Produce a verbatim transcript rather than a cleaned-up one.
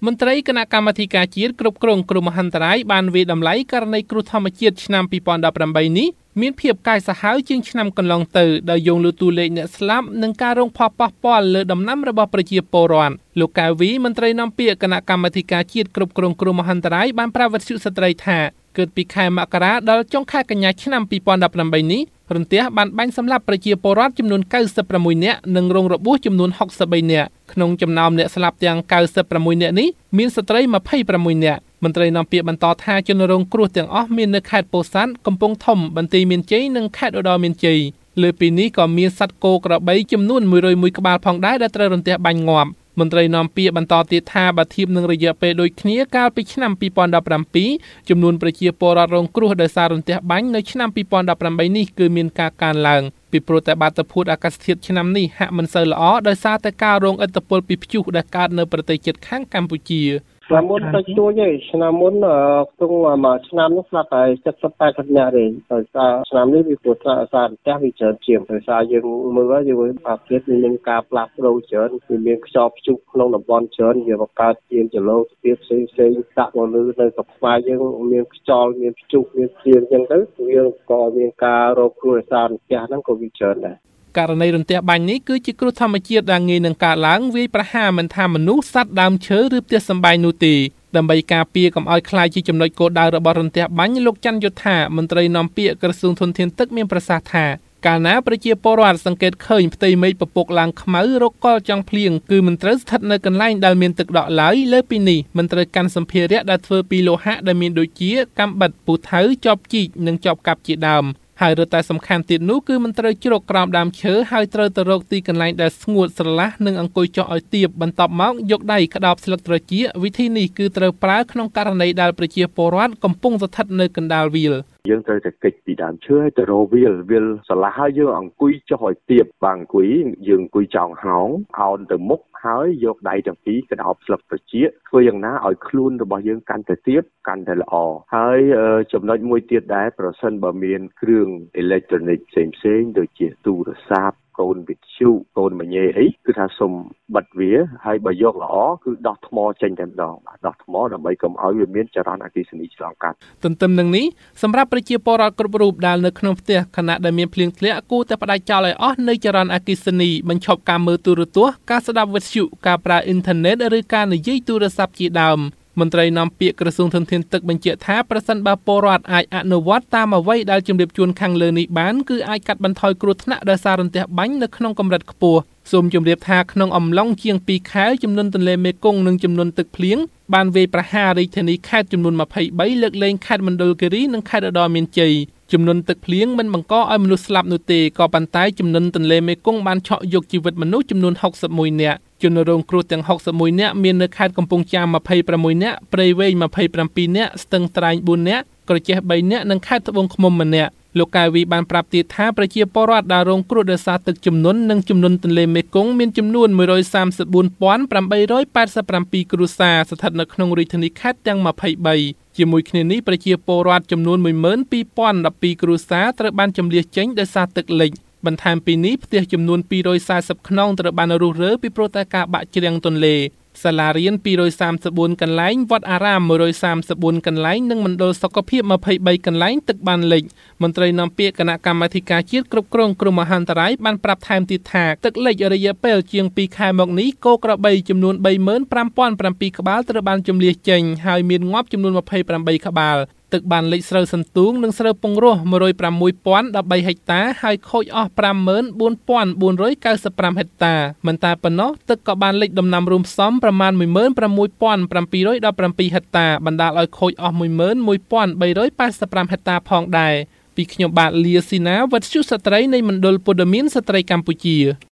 មន្ត្រីគណៈកម្មាធិការជាតិគ្រប់គ្រងគ្រោះមហន្តរាយបានវិតម្លៃករណីគ្រោះធម្មជាតិឆ្នាំពីរពាន់ដប់ប្រាំបីនេះមានភាពកាយសាហាវជាងឆ្នាំកន្លងទៅដោយយោងលើតួលេខអ្នកស្លាប់និងការរងផលប៉ះពាល់លើដំណាំរបស់ប្រជាពលរដ្ឋលោកកៅវីមន្ត្រីនាំពាក្យគណៈកម្មាធិការជាតិគ្រប់គ្រងគ្រោះមហន្តរាយបានប្រាប់វិទ្យុស្ត្រីថាគិតពីខែមករាដល់ចុងខែកញ្ញាឆ្នាំពីរពាន់ដប់ប្រាំបីនេះរន្ទះបានបាញ់សម្លាប់ប្រជាពលរដ្ឋចំនួនកៅសិបប្រាំមួយនាក់និងរងរបួសចំនួនហុកសិបបីនាក់ក្នុងចំណោមអ្នកស្លាប់ទាំងកៅសិបប្រាំមួយនាក់នេះមានស្ត្រីម្ភៃប្រាំមួយនាក់មន្ត្រីនាំពាក្យបន្តថាជនរងគ្រោះទាំងអស់មាននៅខេត្តពោធិ៍សាត់កំពង់ធំបន្ទាយមានជ័យនិងខេត្តឧត្តរមានជ័យលើពីនេះក៏មានសត្វគោក្របីចំនួនមួយរយមួយក្បាលផងដែរដែលត្រូវរន្ទះបាញ់ងាប់មន្ត្រីនាំពាក្យបន្តទៀតថាបើធៀបនឹងរយៈពេលដូចគ្នាកាលពីឆ្នាំពីរពាន់ដប់ប្រាំពីរចំនួនប្រជាពលរដ្ឋរងគ្រោះដោយសាររន្ទះបាញ់នៅឆ្នាំពីរពាន់ដប់ប្រាំបីនេះគឺមានការកើនឡើងពីព្រោះតែបាតុភូតអាកាសធាតុឆ្នាំនេះហាក់មិនសូវល្អដោយសារតែការរងឥទ្ធិពលពីព្យុះដែលកើតនៅប្រទេសជិតខាងកម្ពុជាឆ្នាំមុនទៅជួយទេឆ្នាំមុនក្នុងមួយឆ្នាំនោះស្លាប់តែសិបតែកញ្ញាទេដោយសារឆ្នាំនេះវាព្រោះថាសារផ្ទះវាច្រើនជាងដោយសារយើងមើលយើងអាកាសធាតុមានការផ្លាស់ប្ដូរច្រើនវាមានខ្យល់ព្យុះក្នុងតំបន់ច្រើនវាបង្កើតជាចលនាភាពផ្សេងផ្សេងដាក់មកលើនៅស្រុកខ្មែរយើងមានខ្យល់មានព្យុះមានភ្លៀងអញ្ចឹងទៅវាក៏មានការរងគ្រោះដោយសារផ្ទះហ្នឹងក៏វាច្រើនដែរករណីរន្ទះបាញ់នេះគឺជាគ្រោះធម្មជាតិដែលងាយនឹងកើតឡើងវាយប្រហារមិនថាមនុស្សសត្វដើមឈើឬផ្ទះសម្បែងនោះទេដើម្បីការពារកុំឲ្យខ្លាចជាចំណុចគោលដៅរបស់រន្ទះបាញ់លោកច័ន្ទយុធាមន្ត្រីនាំពាក្យក្រសួងធនធានទឹកមានប្រសាសន៍ថាកាលណាប្រជាពលរដ្ឋសង្កេតឃើញផ្ទៃមេឃពពកឡើងខ្មៅរកកលចង់ភ្លៀងគឺមិនត្រូវស្ថិតនៅកន្លែងដែលមានទឹកដក់ឡើយលើពីនេះមិនត្រូវកាន់សម្ភារៈដែលធ្វើពីលោហៈដែលមានដូចជាកាំបិតពូថៅចបជីកនិងចបកាប់ជាដើមហើយរត់តែសំខាន់ទៀតនោះគឺមិនត្រូវជ្រកក្រោមដើមឈើហើយត្រូវទៅរកទីកន្លែងដែលស្ងួតស្រឡះនិងអង្គុយចុះឲ្យទាបបន្ទាប់មកយកដៃក្តោបស្លឹកត្រចៀកវិធីនេះគឺត្រូវប្រើក្នុងករណីដែលប្រជាពលរដ្ឋកំពុងស្ថិតនៅកណ្ដាលវាលយើងត្រូវតែកិច្ចពីដើមឈើឲ្យទៅរកវាលវាលស្រឡះហើយយើងអង្គុយចុះឲ្យទាបបើអង្គុយយើងអង្គុយចោងហោងអោនទៅមុខហើយយកដៃទាំងពីរក្តោបស្លឹកត្រចៀកធ្វើយ៉ាងណាឲ្យខ្លួនរបស់យើងកាន់តែទាបកាន់តែល្អហើយចំណុចមួយទៀតដែរប្រសិនបើមានគ្រឿងអេឡិចត្រូនិកផ្សេងផ្សេងដូចជាទូរស័ព្ទកូនវិទ្យុកូនមញ៉េអីគឺថាសុំបិទវាហើយបើយកល្អគឺដោះថ្មចេញតែម្ដងបាទដោះថ្មដើម្បីកុំឲ្យវាមានចរន្តអគ្គិសនីឆ្លងកាត់ទន្ទឹមនឹងនេះសម្រាប់ប្រជាពលរដ្ឋគ្រប់រូបដែលនៅក្នុងផ្ទះខណៈដែលមានភ្លៀងធ្លាក់គួរតែផ្ដាច់ចោលឲ្យអស់នៅចរន្តអគ្គិសនីបញ្ឈប់ការមើលទូរទស្សន៍ការស្ដាប់វិទ្យុការប្រើអ៊ីនធឺណិតឬការនិយាយទូរស័ព្ទជាដើមមន្ត្រីនាំពាក្យក្រសួងធនធានទឹកបញ្ជាក់ថាប្រសិនបើពលរដ្ឋអាចអនុវត្តតាមអ្វីដែលជំរាបជូនខាងលើនេះបានគឺអាចកាត់បន្ថយគ្រោះថ្នាក់ដោយសាររន្ទះបាញ់នៅក្នុងកម្រិតខ្ពស់សូមជម្រាបថាក្នុងអំឡុងជាងពីរខែចំនួនទន្លេមេគង្គនិងចំនួនទឹកភ្លៀងបានវាយប្រហាររាជធានីខេត្តចំនួនម្ភៃបីលើកលែងខេត្តមណ្ឌលគិរីនិងខេត្តឧត្តរមានជ័យចំនួនទឹកភ្លៀងមិនបង្កឲ្យមនុស្សស្លាប់នោះទេក៏ប៉ុន្តែចំនួនទន្លេមេគង្គបានឆក់យកជីវិតមនុស្សចំនួនហុកសិបមួយនាក់ជនរងគ្រោះទាំងហុកសិបមួយនាក់មាននៅខេត្តកំពង់ចាមម្ភៃប្រាំមួយនាក់ព្រៃវែងម្ភៃប្រាំពីរនាក់ស្ទឹងត្រែងបួននាក់ក្រចេះបីនាក់និងខេត្តត្បូងឃ្មុំម្នាក់លោកកៅវីបានប្រាប់ទៀតថាប្រជាពលរដ្ឋដែលរងគ្រោះដោយសារទឹកជំនន់និងជំនន់ទន្លេមេគង្គមានចំនួនមួយរយសាមសិបបួនពាន់ប្រាំបីរយប៉ែតសិបប្រាំពីរគ្រួសារស្ថិតនៅក្នុងរាជធានីខេត្តទាំងម្ភៃបីជាមួយគ្នានេះប្រជាពលរដ្ឋចំនួនមួយម៉ឺនពីរពាន់ដប់ពីរគ្រួសារត្រូវបានជម្លៀសចេញដោយសារទឹកលិចបន្ថែមពីនេះផ្ទះចំនួនពីររយសាសិបខ្នងត្រូវបានរុះរើពីព្រោះតែការបាក់ជ្រាំងទន្លេសាលារៀនពីររយសាមសិបបួនកន្លែងវត្តអារាមមួយរយសាមសិបបួនកន្លែងនិងមណ្ឌលសុខភាពម្ភៃបីកន្លែងទឹកបានលិចមន្ត្រីនាំពាក្យគណៈកម្មាធិការជាតិគ្រប់គ្រងគ្រោះមហន្តរាយបានប្រាប់ថែមទៀតថាទឹកលិចរយៈពេលជាងពីរខែមកនេះគោក្របីចំនួនបីម៉ឺនប្រាំពាន់ប្រាំពីរក្បាលត្រូវបានជម្លៀសចេញហើយមានងាប់ចំនួនម្ភៃប្រាំបីក្បាលទឹកបានលិចស្រូវសន្ទូងនិងស្រូវពងរស់មួយរយប្រាំមួយពាន់ដប់បីហិកតាហើយខូចអស់ប្រាំម៉ឺនបួនពាន់បួនរយកៅសិបប្រាំហិកតាមិនតែប៉ុណ្ណោះទឹកក៏បានលិចដំណាំរួមផ្សំប្រមាណមួយម៉ឺនប្រាំមួយពាន់ប្រាំពីររយដប់ប្រាំពីរហិកតាបណ្ដាលឲ្យខូចអស់មួយម៉ឺនមួយពាន់បីរយប៉ែតសិបប្រាំហិកតាផងដែរពីខ្ញុំបាទលាស៊ីណាវັດឈុស្ត្រីនៃមណ្ឌលព័ត៌មានស្ត្រីកម្ពុជា